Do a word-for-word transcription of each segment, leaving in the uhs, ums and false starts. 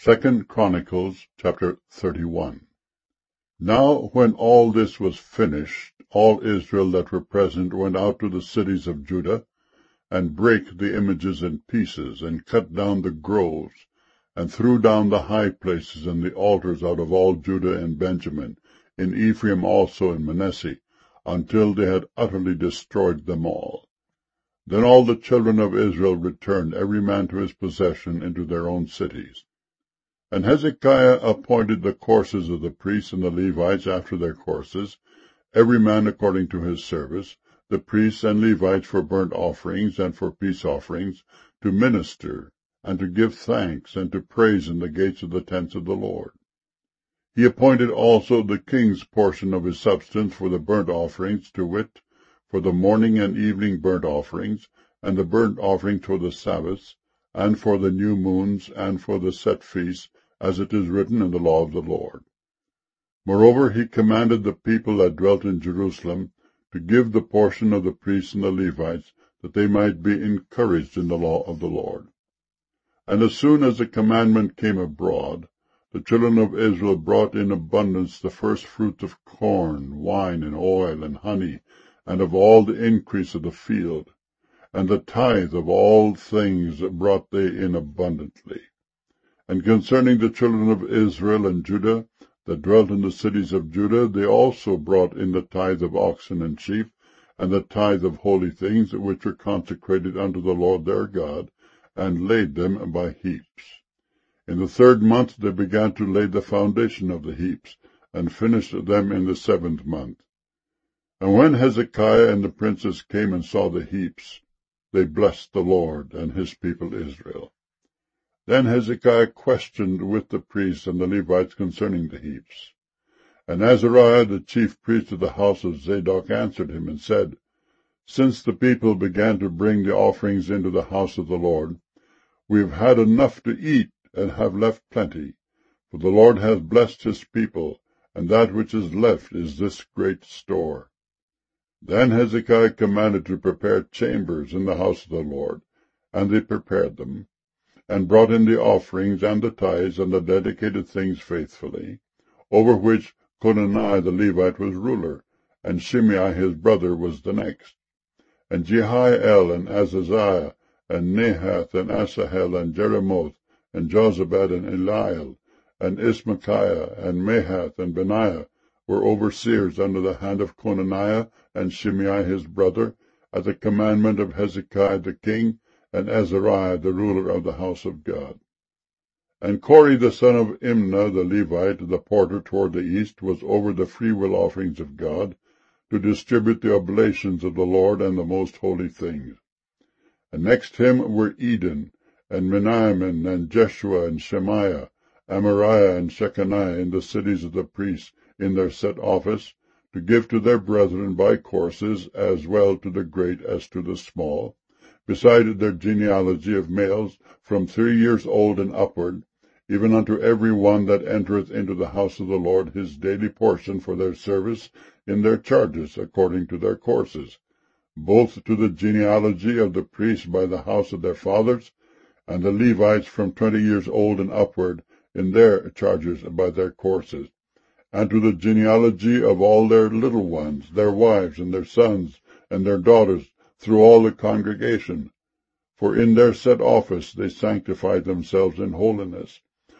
Second Chronicles chapter thirty-one. Now when all this was finished, all Israel that were present went out to the cities of Judah, and brake the images in pieces, and cut down the groves, and threw down the high places and the altars out of all Judah and Benjamin, in Ephraim also and Manasseh, until they had utterly destroyed them all. Then all the children of Israel returned, every man to his possession, into their own cities. And Hezekiah appointed the courses of the priests and the Levites after their courses, every man according to his service, the priests and Levites for burnt offerings and for peace offerings, to minister, and to give thanks, and to praise in the gates of the tents of the Lord. He appointed also the king's portion of his substance for the burnt offerings, to wit, for the morning and evening burnt offerings, and the burnt offering for the Sabbaths, and for the new moons, and for the set feasts, as it is written in the law of the Lord. Moreover, he commanded the people that dwelt in Jerusalem to give the portion of the priests and the Levites, that they might be encouraged in the law of the Lord. And as soon as the commandment came abroad, the children of Israel brought in abundance the first fruits of corn, wine, and oil, and honey, and of all the increase of the field. And the tithe of all things brought they in abundantly. And concerning the children of Israel and Judah, that dwelt in the cities of Judah, they also brought in the tithe of oxen and sheep, and the tithe of holy things, which were consecrated unto the Lord their God, and laid them by heaps. In the third month they began to lay the foundation of the heaps, and finished them in the seventh month. And when Hezekiah and the princes came and saw the heaps, they blessed the Lord and his people Israel. Then Hezekiah questioned with the priests and the Levites concerning the heaps. And Azariah, the chief priest of the house of Zadok, answered him and said, Since the people began to bring the offerings into the house of the Lord, we have had enough to eat, and have left plenty. For the Lord hath blessed his people, and that which is left is this great store. Then Hezekiah commanded to prepare chambers in the house of the Lord, and they prepared them, and brought in the offerings and the tithes and the dedicated things faithfully, over which Conaniah the Levite was ruler, and Shimei his brother was the next. And Jehiel and Azaziah, and Nahath and Asahel, and Jeremoth, and Jozabad, and Eliel, and Ismachiah, and Mahath, and Benaiah, were overseers under the hand of Conaniah and Shimei his brother, at the commandment of Hezekiah the king, and Azariah the ruler of the house of God. And Kori the son of Imnah the Levite, the porter toward the east, was over the freewill offerings of God, to distribute the oblations of the Lord and the most holy things. And next him were Eden, and Menaiman, and Jeshua, and Shemaiah, Amariah, and Shechaniah, in the cities of the priests, in their set office, to give to their brethren by courses, as well to the great as to the small, beside their genealogy of males from three years old and upward, even unto every one that entereth into the house of the Lord his daily portion for their service in their charges, according to their courses, both to the genealogy of the priests by the house of their fathers, and the Levites from twenty years old and upward in their charges by their courses, and to the genealogy of all their little ones, their wives, and their sons, and their daughters, through all the congregation. For in their set office they sanctified themselves in holiness.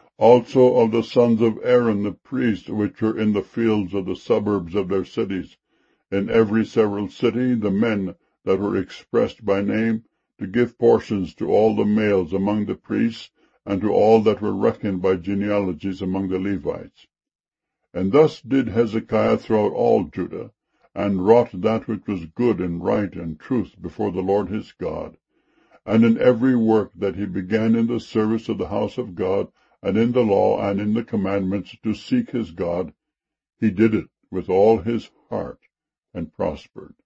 Also of the sons of Aaron the priest, which were in the fields of the suburbs of their cities, in every several city, the men that were expressed by name, to give portions to all the males among the priests, and to all that were reckoned by genealogies among the Levites. And thus did Hezekiah throughout all Judah, and wrought that which was good and right and truth before the Lord his God. And in every work that he began in the service of the house of God, and in the law, and in the commandments, to seek his God, he did it with all his heart, and prospered.